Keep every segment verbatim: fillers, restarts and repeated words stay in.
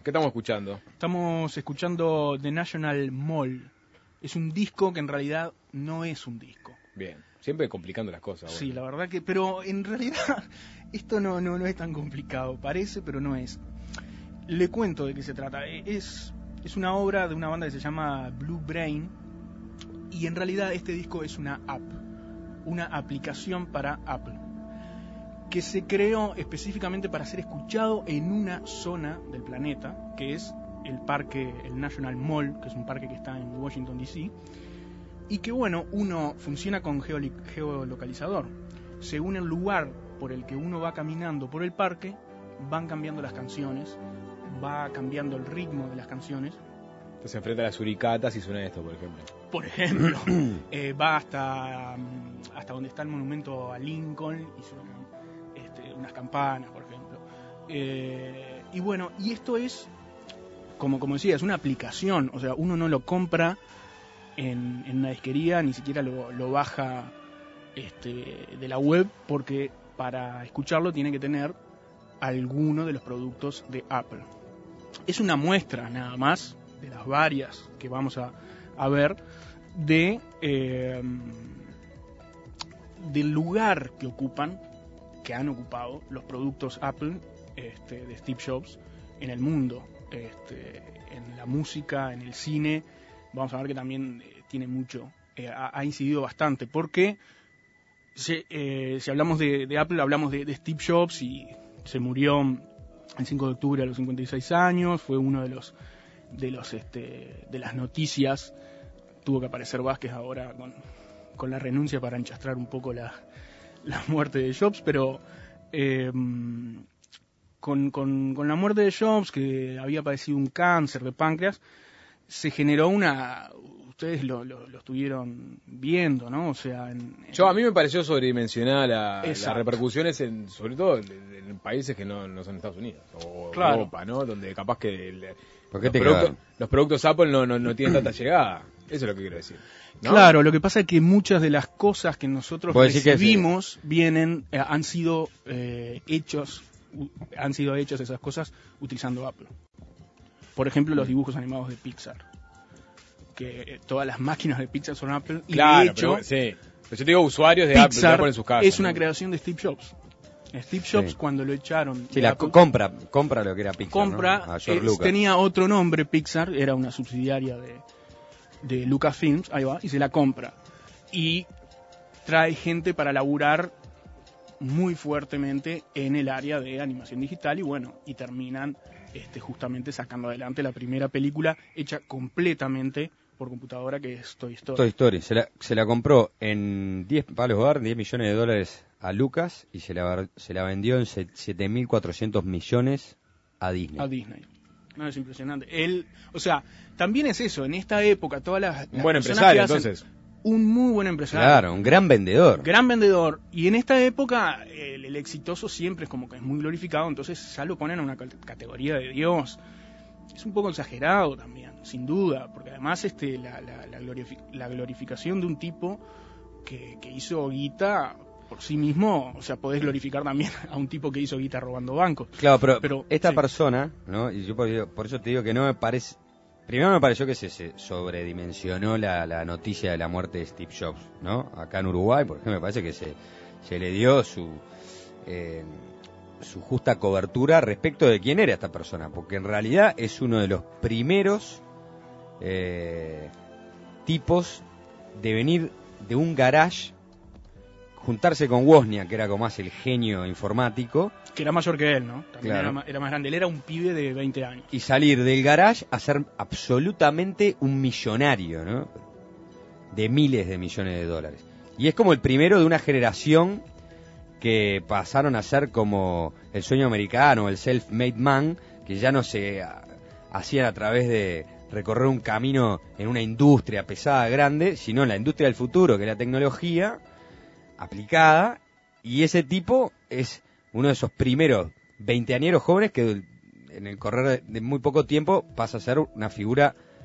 ¿Qué estamos escuchando? Estamos escuchando The National Mall. Es un disco que en realidad no es un disco. Bien, siempre complicando las cosas. Sí, bueno. la verdad que... Pero en realidad esto no, no, no es tan complicado. Parece, pero no es. Le cuento de qué se trata. Es, es una obra de una banda que se llama Blue Brain. Y en realidad este disco es una app. Una aplicación para Apple. Que se creó específicamente para ser escuchado en una zona del planeta, que es el parque, el National Mall, que es un parque que está en Washington D C, y que bueno, uno funciona con geoli- geolocalizador. Según el lugar por el que uno va caminando por el parque, van cambiando las canciones, va cambiando el ritmo de las canciones. Entonces se enfrenta a las suricatas y suena esto, por ejemplo. Por ejemplo, eh, va hasta, hasta donde está el monumento a Lincoln y suenan este, unas campanas, por ejemplo. Eh, y bueno, y esto es, como, como decía, es una aplicación, o sea, uno no lo compra en, en una disquería, ni siquiera lo, lo baja este, de la web, porque para escucharlo tiene que tener alguno de los productos de Apple. Es una muestra nada más de las varias que vamos a, a ver de eh, del lugar que ocupan, que han ocupado los productos Apple este, de Steve Jobs en el mundo, este, en la música, en el cine. Vamos a ver que también eh, tiene mucho, eh, ha, ha incidido bastante, porque si, eh, si hablamos de, de Apple, hablamos de, de Steve Jobs, y se murió el cinco de octubre a los cincuenta y seis años, fue uno de los de los este, de las noticias. Tuvo que aparecer Vázquez ahora con, con la renuncia para enchastrar un poco la, la muerte de Jobs, pero eh, con, con, con la muerte de Jobs, que había padecido un cáncer de páncreas, se generó una... Ustedes lo, lo, lo estuvieron viendo, ¿no? O sea, en, en... Yo, a mí me pareció sobredimensionada la, las repercusiones, en, sobre todo en, en países que no, no son Estados Unidos o claro. Europa, ¿no? Donde capaz que el, ¿Por qué los, te productos, los productos Apple no, no, no tienen tanta llegada. Eso es lo que quiero decir, ¿no? Claro, lo que pasa es que muchas de las cosas que nosotros recibimos que vienen, eh, han sido eh, hechos, uh, han sido hechas esas cosas utilizando Apple. Por ejemplo, los dibujos animados de Pixar, que eh, todas las máquinas de Pixar son Apple, y claro, de hecho, pero, sí. Pero yo te digo usuarios de Pixar Apple en sus casas, es una ¿no? creación de Steve Jobs. Steve Jobs, sí. Cuando lo echaron... Sí, la Apple, compra, compra lo que era Pixar, compra, ¿no? A eh, Lucas. Tenía otro nombre, Pixar, era una subsidiaria de, de Lucasfilms, ahí va, y se la compra. Y trae gente para laburar muy fuertemente en el área de animación digital, y bueno, y terminan este, justamente sacando adelante la primera película hecha completamente por computadora, que es Toy Story. Toy Story, se la, se la compró en diez palos bar, diez millones de dólares a Lucas, y se la, se la vendió en siete mil cuatrocientos millones a Disney. A Disney. No, es impresionante. Él, o sea, también es eso, en esta época, todas las, las un buen empresario, entonces. Un muy buen empresario. Claro, un gran vendedor. Gran vendedor. Y en esta época, el, el exitoso siempre es como que es muy glorificado, entonces ya lo ponen en una categoría de Dios. Es un poco exagerado también, sin duda, porque además este la, la, la, glorific- la glorificación de un tipo que, que hizo guita por sí mismo, o sea, podés glorificar también a un tipo que hizo guita robando bancos. Claro, pero, pero esta sí. persona, ¿no? Y yo por, por eso te digo que no me parece... Primero me pareció que se, se sobredimensionó la, la noticia de la muerte de Steve Jobs, ¿no? Acá en Uruguay, por ejemplo, me parece que se, se le dio su... Eh, su justa cobertura respecto de quién era esta persona, porque en realidad es uno de los primeros eh, tipos de venir de un garage, juntarse con Wozniak, que era como más el genio informático, que era mayor que él, ¿no? También claro. era, más, era más grande, él era un pibe de veinte años. Y salir del garage a ser absolutamente un millonario, ¿no? De miles de millones de dólares. Y es como el primero de una generación que pasaron a ser como el sueño americano, el self-made man, que ya no se a, hacían a través de recorrer un camino en una industria pesada, grande, sino en la industria del futuro, que es la tecnología aplicada, y ese tipo es uno de esos primeros veinteañeros jóvenes que en el correr de muy poco tiempo pasa a ser una figura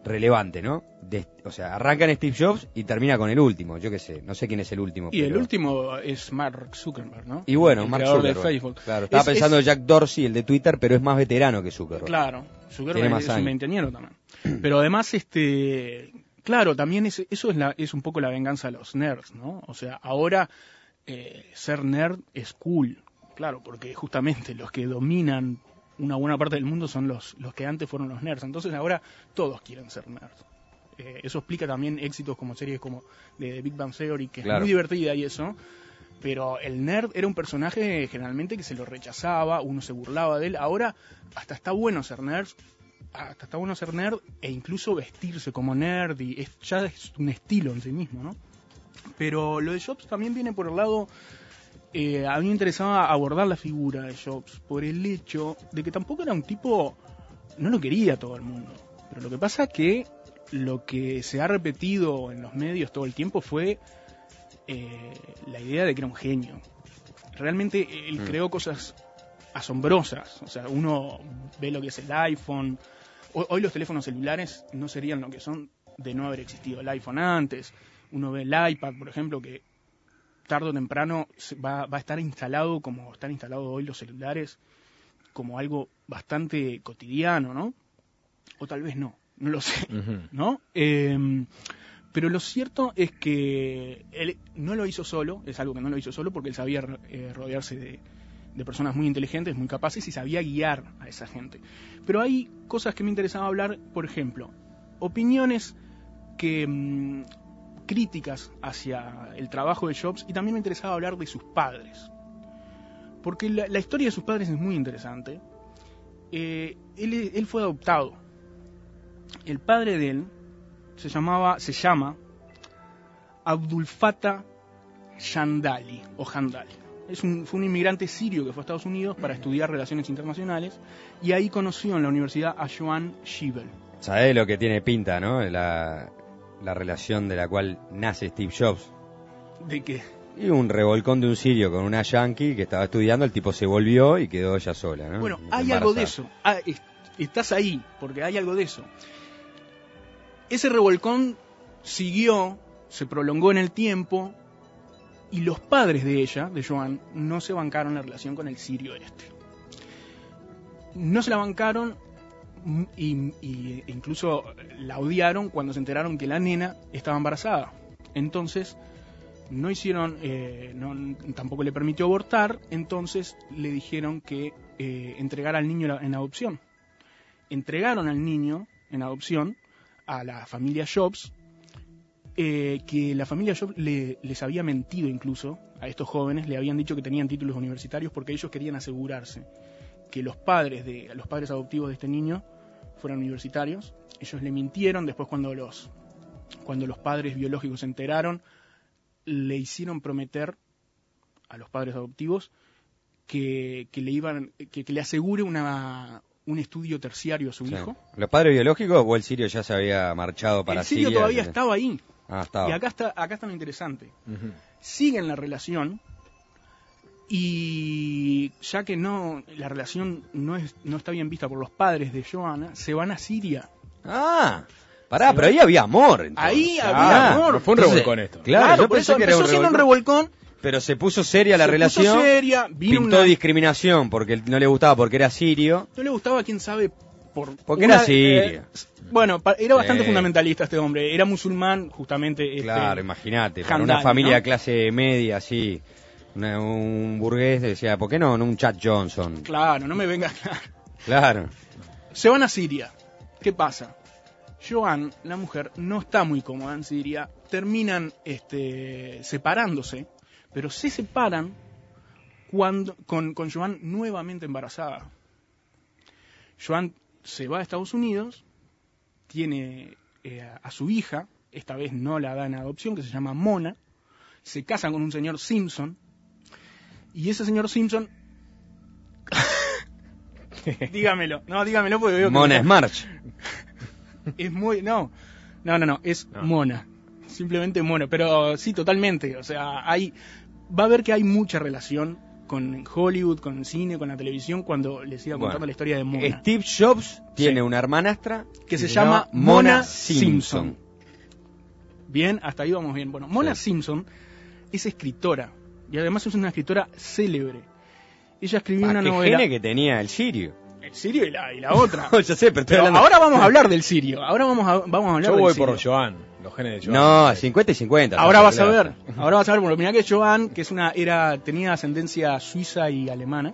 relevante, ¿no? De, o sea, arranca en Steve Jobs y termina con el último, yo qué sé, no sé quién es el último. Y pero... el último es Mark Zuckerberg, ¿no? Y bueno, el Mark creador Zuckerberg. de Facebook. Claro, estaba es, pensando es... Jack Dorsey, el de Twitter, pero es más veterano que Zuckerberg. Claro, Zuckerberg Tiene más es años. un veinteañero también. Pero además, este, claro, también es, eso es, la, es un poco la venganza de los nerds, ¿no? O sea, ahora eh, ser nerd es cool, claro, porque justamente los que dominan una buena parte del mundo son los, los que antes fueron los nerds. Entonces ahora todos quieren ser nerds. Eh, eso explica también éxitos como series como de, de Big Bang Theory, que Claro. es muy divertida y eso. Pero el nerd era un personaje generalmente que se lo rechazaba, uno se burlaba de él. Ahora hasta está bueno ser nerd, hasta está bueno ser nerd e incluso vestirse como nerd, y es, ya es un estilo en sí mismo, ¿no? Pero lo de Jobs también viene por el lado... Eh, a mí me interesaba abordar la figura de Jobs por el hecho de que tampoco era un tipo, no lo quería todo el mundo, pero lo que pasa es que lo que se ha repetido en los medios todo el tiempo fue eh, la idea de que era un genio. Realmente él mm. creó cosas asombrosas, o sea, uno ve lo que es el iPhone, hoy, hoy los teléfonos celulares no serían lo que son de no haber existido el iPhone antes, uno ve el iPad, por ejemplo, que tarde o temprano va, va a estar instalado como están instalados hoy los celulares, como algo bastante cotidiano, ¿no? O tal vez no, no lo sé, uh-huh. ¿no? Eh, pero lo cierto es que él no lo hizo solo, es algo que no lo hizo solo porque él sabía eh, rodearse de, de personas muy inteligentes, muy capaces y sabía guiar a esa gente. Pero hay cosas que me interesaba hablar, por ejemplo, opiniones que... Mmm, críticas hacia el trabajo de Jobs, y también me interesaba hablar de sus padres, porque la, la historia de sus padres es muy interesante. Eh, él, él fue adoptado. El padre de él se llamaba, se llama Abdul Fattah Jandali o Jandali. Es un, fue un inmigrante sirio que fue a Estados Unidos para estudiar relaciones internacionales y ahí conoció en la universidad a Joan Schiebel. ¿Sabés lo que tiene pinta, no? La la relación de la cual nace Steve Jobs. ¿De qué? Y un revolcón de un sirio con una yankee que estaba estudiando, el tipo se volvió y quedó ella sola, ¿no? Bueno, hay algo de eso. Ah, estás ahí, porque hay algo de eso. Ese revolcón siguió, se prolongó en el tiempo, y los padres de ella, de Joan, no se bancaron la relación con el sirio este. No se la bancaron... Y, y incluso la odiaron cuando se enteraron que la nena estaba embarazada. Entonces no hicieron, eh, no, tampoco le permitió abortar. Entonces le dijeron que eh, entregara al niño en adopción. Entregaron al niño en adopción a la familia Jobs, eh, que la familia Jobs le, les había mentido incluso a estos jóvenes, le habían dicho que tenían títulos universitarios porque ellos querían asegurarse que los padres de los padres adoptivos de este niño fueran universitarios. Ellos le mintieron. Después, cuando los cuando los padres biológicos se enteraron, le hicieron prometer a los padres adoptivos que, que le iban que, que le asegure una un estudio terciario a su sí. hijo. ¿Los padres biológicos o el sirio ya se había marchado para Siria? El sirio Siria, todavía ¿sí? estaba ahí. Ah, estaba. Y acá está acá está lo interesante. Uh-huh. Siguen la relación. Y ya que no la relación no es no está bien vista por los padres de Joana, se van a Siria. Ah, pará, se pero va... ahí había amor. Entonces. Ahí ah, había amor. No fue un revolcón esto. Claro, claro yo por pensé eso que empezó era un siendo revolcón, un revolcón. Pero se puso seria la se relación. Puso seria, vino pintó una... discriminación porque no le gustaba porque era sirio. No le gustaba, quién sabe, por porque una, era sirio. Eh, bueno, era bastante eh. fundamentalista este hombre. Era musulmán, justamente. Claro, este, imagínate, para Jandali, una familia ¿no? de clase media, así. Una, un burgués decía, ¿por qué no? No un Chad Johnson. Claro, no me vengas. Claro. Se van a Siria. ¿Qué pasa? Joan, la mujer, no está muy cómoda en Siria. Terminan este, separándose, pero se separan cuando con, con Joan nuevamente embarazada. Joan se va a Estados Unidos, tiene eh, a, a su hija, esta vez no la da en adopción, que se llama Mona. Se casan con un señor Simpson. Y ese señor Simpson... dígamelo, no, dígamelo porque veo que... Mona Smarch. Es muy... No, no, no, no, es no. Mona. Simplemente Mona, pero sí, totalmente. O sea, hay... Va a ver que hay mucha relación con Hollywood, con el cine, con la televisión, cuando les iba contando bueno, la historia de Mona. Steve Jobs tiene sí. una hermanastra que se, se llama Mona Simpson. Simpson. Bien, hasta ahí vamos bien. Bueno, Mona sí. Simpson es escritora y además es una escritora célebre. Ella escribió ah, una qué novela. Gene que tenía el Sirio. El Sirio y la, y la otra. Yo sé, pero, pero hablando... ahora vamos a hablar del Sirio. Ahora vamos a, vamos a hablar Yo del voy Sirio. por Joan, los genes de Joan. No, cincuenta y cincuenta. Ahora vas a ver. Ahora vas a ver, porque mirá que Joan, que es una era tenía ascendencia suiza y alemana.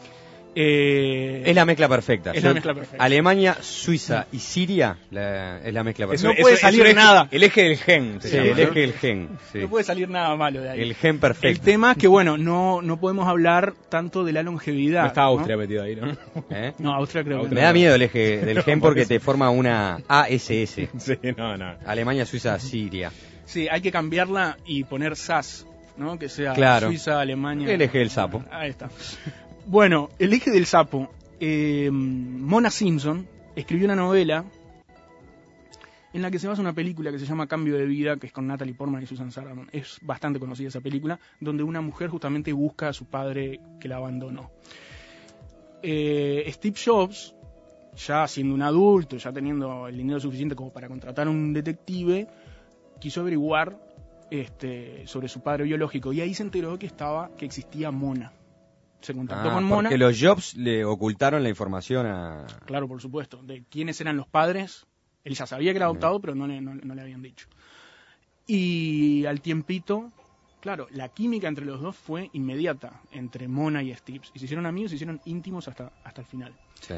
Eh, es la mezcla perfecta. Es Yo, la mezcla perfecta. Alemania, Suiza y Siria la, es la mezcla perfecta. No puede eso, salir eso nada. El eje del gen. Sí, llama, el ¿no? eje del gen. Sí. No puede salir nada malo de ahí. El gen perfecto. El tema es que, bueno, no, no podemos hablar tanto de la longevidad. No está Austria ¿no? metido ahí, ¿no? ¿Eh? No, Austria creo Austria que Me no. da miedo el eje del gen porque te forma una A S S. Sí, no, no. Alemania, Suiza, Siria. Sí, hay que cambiarla y poner S A S, ¿no? Que sea claro. Suiza, Alemania. El eje del sapo. Ahí está. Bueno, el eje del sapo. Eh, Mona Simpson escribió una novela en la que se basa una película que se llama Cambio de Vida, que es con Natalie Portman y Susan Sarandon. Es bastante conocida esa película, donde una mujer justamente busca a su padre que la abandonó. Eh, Steve Jobs, ya siendo un adulto, ya teniendo el dinero suficiente como para contratar a un detective, quiso averiguar este, sobre su padre biológico y ahí se enteró que estaba que existía Mona. Se contactó ah, con Mona. Porque los Jobs le ocultaron la información a... Claro, por supuesto. De quiénes eran los padres. Él ya sabía que era adoptado, pero no le, no, no le habían dicho. Y al tiempito, claro, la química entre los dos fue inmediata, entre Mona y Steve. Y se hicieron amigos, se hicieron íntimos hasta, hasta el final. Sí.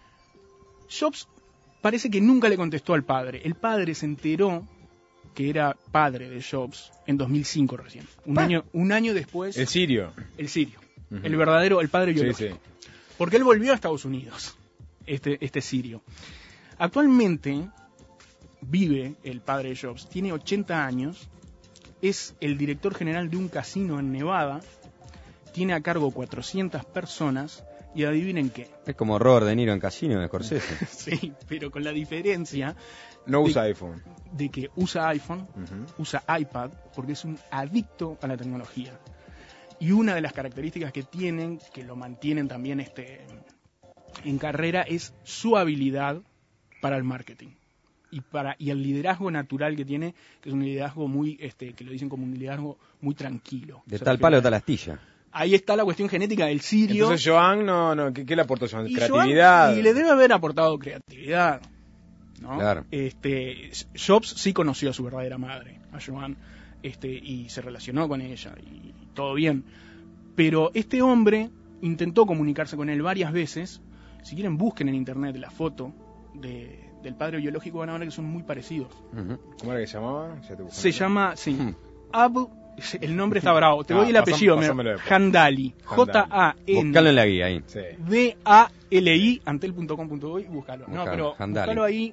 Jobs parece que nunca le contestó al padre. El padre se enteró que era padre de Jobs en dos mil cinco recién. Un, año, un año después... El Sirio. El Sirio. Uh-huh. El verdadero, el padre biológico. Sí, sí. Porque él volvió a Estados Unidos, este, este sirio. Actualmente vive el padre de Jobs, tiene ochenta años, es el director general de un casino en Nevada, tiene a cargo cuatrocientas personas y adivinen qué. Es como Robert De Niro en Casino de Scorsese. Sí, pero con la diferencia... No usa de, iPhone. De que usa iPhone, uh-huh. usa iPad, porque es un adicto a la tecnología. Y una de las características que tienen, que lo mantienen también este, en carrera, es su habilidad para el marketing. Y para y el liderazgo natural que tiene, que es un liderazgo muy, este, que lo dicen como un liderazgo muy tranquilo. De tal palo, tal astilla. Ahí está la cuestión genética del sirio. Entonces Joan, no, no, ¿qué, qué le aportó Joan? Y Creatividad. Joan, y le debe haber aportado creatividad, ¿no? Claro. Este, Jobs sí conoció a su verdadera madre, a Joan, este, y se relacionó con ella, y todo bien. Pero este hombre intentó comunicarse con él varias veces. Si quieren, busquen en internet la foto de, del padre biológico, van a ver que son muy parecidos. Uh-huh. ¿Cómo era que se llamaba? Ya te se llama, sí, uh-huh. Abu, el nombre está bravo, te ah, doy el apellido, pasámelo, Handali, J A N Buscalo en la guía ahí. D A L I, antel punto com punto uy, búscalo. No, pero Handali. Búscalo ahí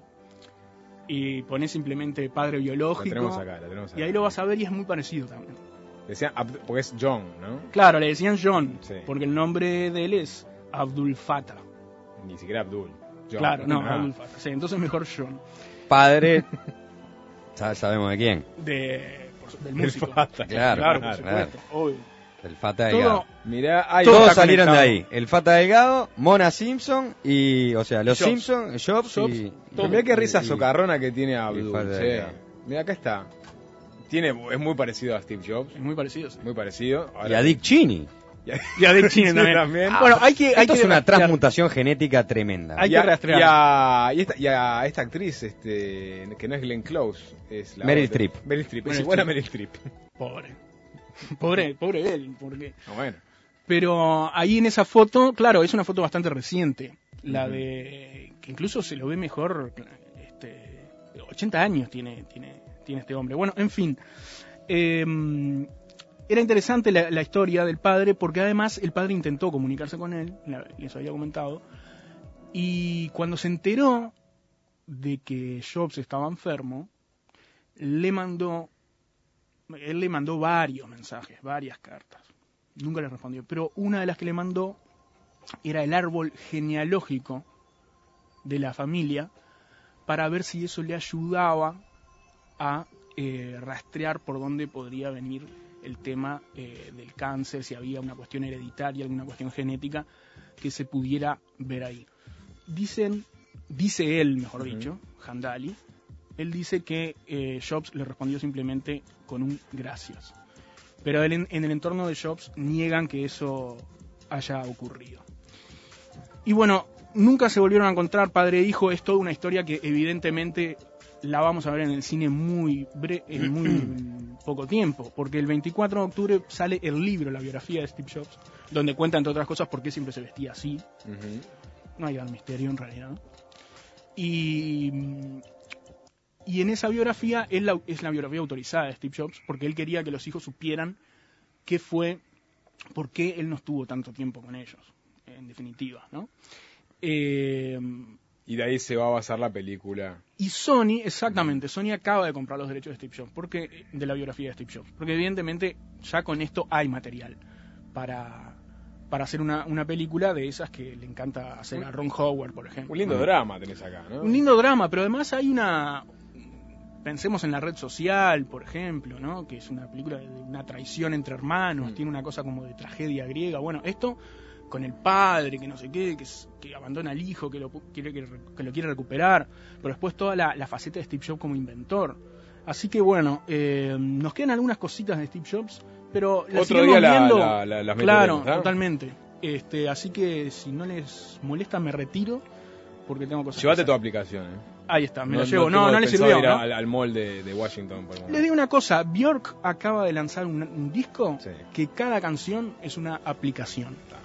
y ponés simplemente padre biológico. La tenemos acá, la tenemos acá. Y ahí lo vas a ver y es muy parecido también. Decían, porque es John, ¿no? Claro, le decían John, sí. Porque el nombre de él es Abdul Fattah. Ni siquiera Abdul. John. Claro, no, ah. Abdul Fattah. Sí, entonces mejor John. Padre, sabemos de quién. De, del músico. El Fattah. Claro, claro, claro, por supuesto. claro. Obvio. El Fattah Delgado. Mirá, hay todos salieron conectado. De ahí. El Fattah Delgado, Mona Simpson y, o sea, los Jobs. Simpson, Jobs, Jobs y... Todo. Mirá qué risa y, socarrona que tiene Abdul. Mirá, acá está. Tiene, es muy parecido a Steve Jobs. Es muy parecido, sí. Muy parecido. Ahora, y a Dick Cheney. Y a Dick Cheney también. también. Ah, bueno, hay que... Hay esto que es una transmutación genética tremenda. Hay y que a, rastrear. Y a, y, esta, y a esta actriz, este, que no es Glenn Close, es la Meryl Streep. Meryl Streep, es igual a Meryl Streep. Pobre. Pobre, pobre él, porque... No, bueno. Pero ahí en esa foto, claro, es una foto bastante reciente. La uh-huh. de... que incluso se lo ve mejor... Este, ochenta años tiene, tiene, tiene este hombre. Bueno, en fin... Eh, era interesante la, la historia del padre porque además el padre intentó comunicarse con él, les había comentado, y cuando se enteró de que Jobs estaba enfermo, le mandó, él le mandó varios mensajes, varias cartas, nunca le respondió, pero una de las que le mandó era el árbol genealógico de la familia para ver si eso le ayudaba a Eh, rastrear por dónde podría venir el tema eh, del cáncer, si había una cuestión hereditaria, alguna cuestión genética que se pudiera ver ahí. Dicen, dice él, mejor dicho, uh-huh. Handali, él dice que eh, Jobs le respondió simplemente con un gracias. Pero él, en, en el entorno de Jobs niegan que eso haya ocurrido. Y bueno, nunca se volvieron a encontrar padre e hijo. Es toda una historia que evidentemente la vamos a ver en el cine muy bre- en muy poco tiempo, porque el veinticuatro de octubre sale el libro, la biografía de Steve Jobs, donde cuenta, entre otras cosas, por qué siempre se vestía así. Uh-huh. No hay gran misterio en realidad. Y, y en esa biografía es la, es la biografía autorizada de Steve Jobs, porque él quería que los hijos supieran qué fue, por qué él no estuvo tanto tiempo con ellos, en definitiva, ¿no? Eh, y de ahí se va a basar la película. Y Sony, exactamente, Sony acaba de comprar los derechos de Steve Jobs, porque, de la biografía de Steve Jobs, porque evidentemente ya con esto hay material para, para hacer una, una película de esas que le encanta hacer a Ron Howard, por ejemplo. Un lindo ¿no? drama tenés acá, ¿no? Un lindo drama, pero además hay una... Pensemos en La Red Social, por ejemplo, ¿no? Que es una película de una traición entre hermanos, mm. tiene una cosa como de tragedia griega. Bueno, esto con el padre, que no sé qué, que, que abandona al hijo, que lo quiere, que, que lo quiere recuperar, pero después toda la, la faceta de Steve Jobs como inventor. Así que bueno, eh, nos quedan algunas cositas de Steve Jobs, pero las Otro día la, viendo. La, la, las claro, meteremos, ¿eh? Totalmente. Este, así que si no les molesta me retiro, porque tengo cosas. Llévate tu aplicación, ¿eh? Ahí está, me no, lo llevo. No, no, no le sirvió. Ir ¿no? al, al mall de, de Washington. Por Les digo una cosa, Björk acaba de lanzar un, un disco sí. que cada canción es una aplicación.